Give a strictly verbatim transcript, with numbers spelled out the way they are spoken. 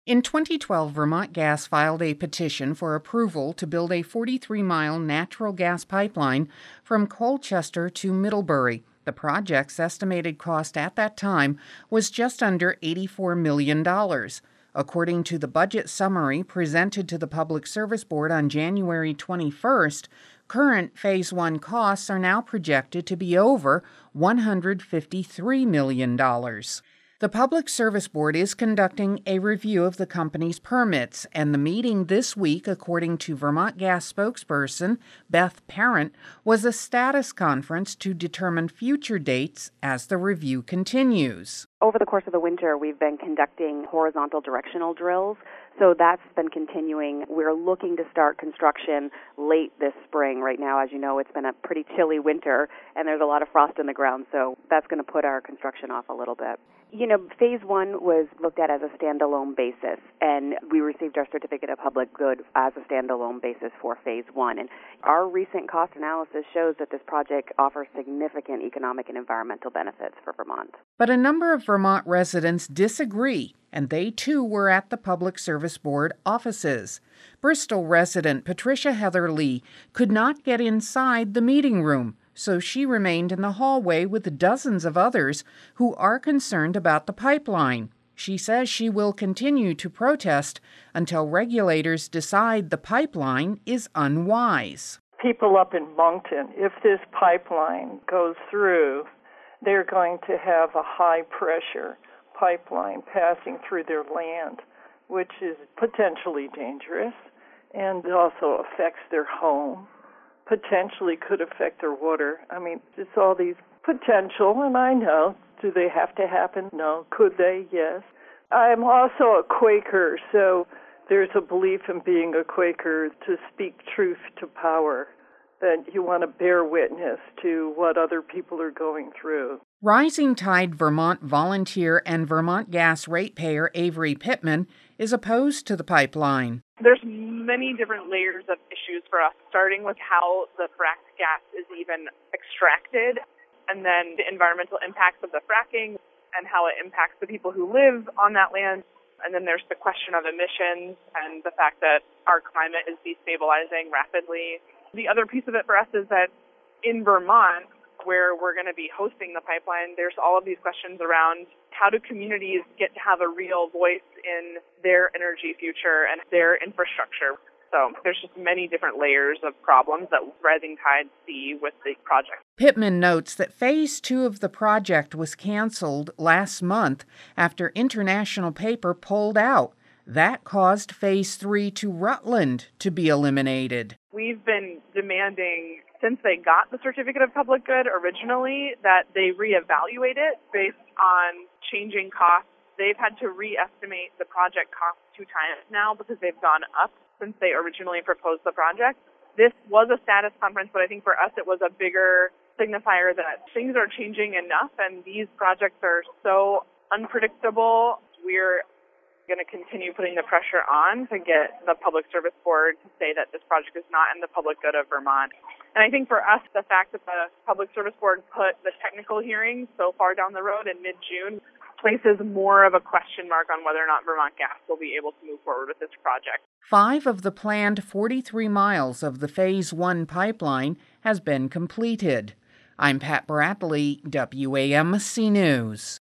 In twenty twelve, Vermont Gas filed a petition for approval to build a forty-three mile natural gas pipeline from Colchester to Middlebury. The project's estimated cost at that time was just under eighty-four million dollars. According to the budget summary presented to the Public Service Board on January twenty-first, current Phase one costs are now projected to be over one hundred fifty-three million dollars. The Public Service Board is conducting a review of the company's permits, and the meeting this week, according to Vermont Gas spokesperson Beth Parent, was a status conference to determine future dates as the review continues. Over the course of the winter, we've been conducting horizontal directional drills, so that's been continuing. We're looking to start construction late this spring. Right now, as you know, it's been a pretty chilly winter, and there's a lot of frost in the ground, so that's going to put our construction off a little bit. You know, Phase one was looked at as a standalone basis, and we received our Certificate of Public Good as a standalone basis for Phase one. And our recent cost analysis shows that this project offers significant economic and environmental benefits for Vermont. But a number of Vermont residents disagree, and they too were at the Public Service Board offices. Bristol resident Patricia Heather Lee could not get inside the meeting room, so she remained in the hallway with dozens of others who are concerned about the pipeline. She says she will continue to protest until regulators decide the pipeline is unwise. People up in Moncton, if this pipeline goes through, they're going to have a high-pressure pipeline passing through their land, which is potentially dangerous and also affects their home. Potentially could affect their water. I mean, it's all these potential, and I know, do they have to happen? No. Could they? Yes. I'm also a Quaker, so there's a belief in being a Quaker to speak truth to power, that you want to bear witness to what other people are going through. Rising Tide Vermont volunteer and Vermont Gas ratepayer Avery Pittman is opposed to the pipeline. There's many different layers of issues for us, starting with how the fracked gas is even extracted, and then the environmental impacts of the fracking and how it impacts the people who live on that land. And then there's the question of emissions and the fact that our climate is destabilizing rapidly. The other piece of it for us is that in Vermont, where we're going to be hosting the pipeline, there's all of these questions around how do communities get to have a real voice in their energy future and their infrastructure. So there's just many different layers of problems that Rising Tide see with the project. Pittman notes that Phase two of the project was canceled last month after International Paper pulled out. That caused Phase three to Rutland to be eliminated. We've been demanding, since they got the Certificate of Public Good originally, that they reevaluate it based on changing costs. They've had to re-estimate the project costs two times now because they've gone up since they originally proposed the project. This was a status conference, but I think for us it was a bigger signifier that things are changing enough and these projects are so unpredictable. We're going to continue putting the pressure on to get the Public Service Board to say that this project is not in the public good of Vermont. And I think for us, the fact that the Public Service Board put the technical hearing so far down the road in mid-June places more of a question mark on whether or not Vermont Gas will be able to move forward with this project. Five of the planned forty-three miles of the Phase one pipeline has been completed. I'm Pat Bradley, W A M C News.